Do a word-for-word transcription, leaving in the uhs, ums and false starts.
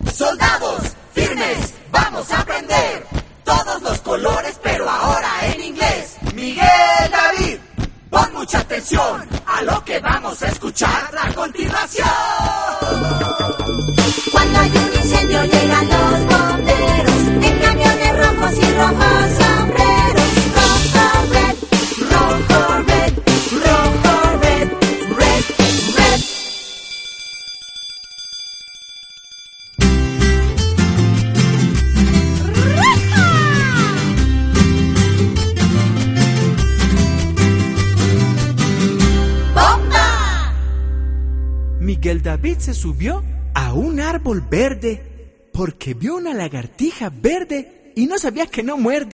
Soldados, firmes, vamos a aprender todos los colores, pero ahora en inglés. Miguel David, pon mucha atención a lo que vamos a escuchar a continuación. Cuando hay un incendio llegan los bomberos en camiones rojos y rojos sombreros. Rojo, red, rojo, red, rojo, red, red, red. ¡Bomba! Miguel David se subió a un árbol verde porque vio una lagartija verde y no sabía que no muerde.